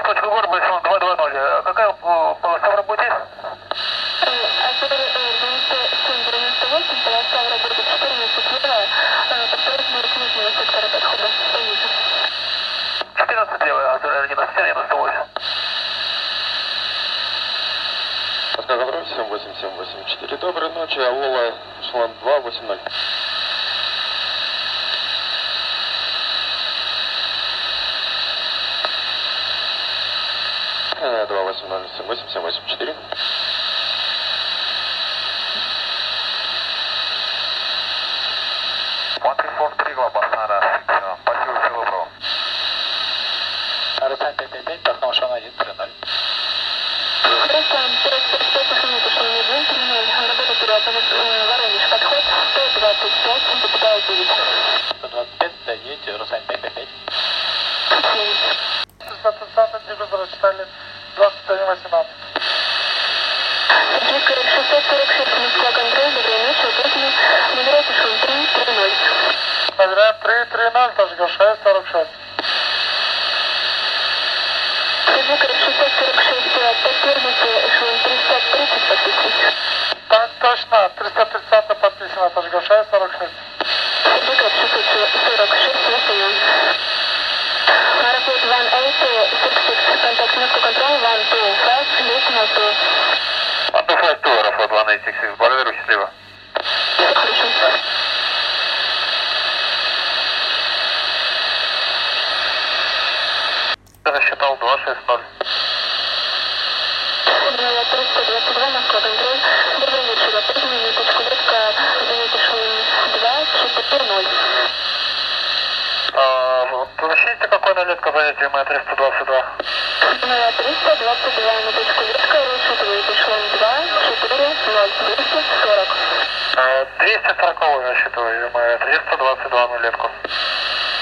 точка города, эшелон 220. А какая полоса в работе? Оператор 97-98, полоса в работе 14 левая, подскоростная руководителя сектора подхода, снизу. 14 левая, 97-98. Москва контроль 78784. Доброй ночи, Авола, эшелон 280. Э, 280 78784. Арасан 555, Пахнова Шана 130. Арасан 545, Пахнова Шана 130, работа оператора Воронеж, подход 125, Запятая 9. 125, да, 9, Русан 555. 330 дежурного читали 2118. Сергей 646, Москва контроль, доброй ночи, ответили, набирайте шум 330. Проверяем 330, Ташга 646. Сергей 646, подтвердите эшелон 330 подписывайте. Так точно, 330 подписано, Ташга 646. Сергей 646, выполнен. Airport 180, 66, contact Moscow control 125, decimal 2. 152, Аэрофлот 186, Барверу, счастливо. Хорошо. Рассчитал 260. 322, Москва контроль. Добрый вечер, опознанный точку броска, занятие эшелон 240. Помещите какой налет к занятию моя 322? 322 на точку броска, рассчитывает эшелон 240, 240. 240 рассчитываю, моя 322 нулетку.